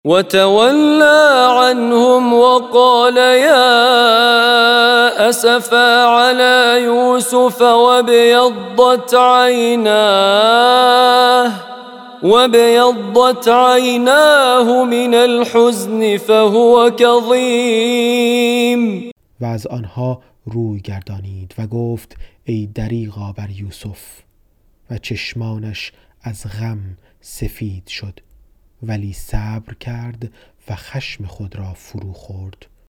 وتولى عنهم وقال يا أسفا على يوسف وابيضت عیناه من الحزن فهو کظیم. و از آنها روی گردانید و گفت ای دریغا بر یوسف، و چشمانش از غم سفید شد، ولی صبر کرد و خشم خود را فرو خورد.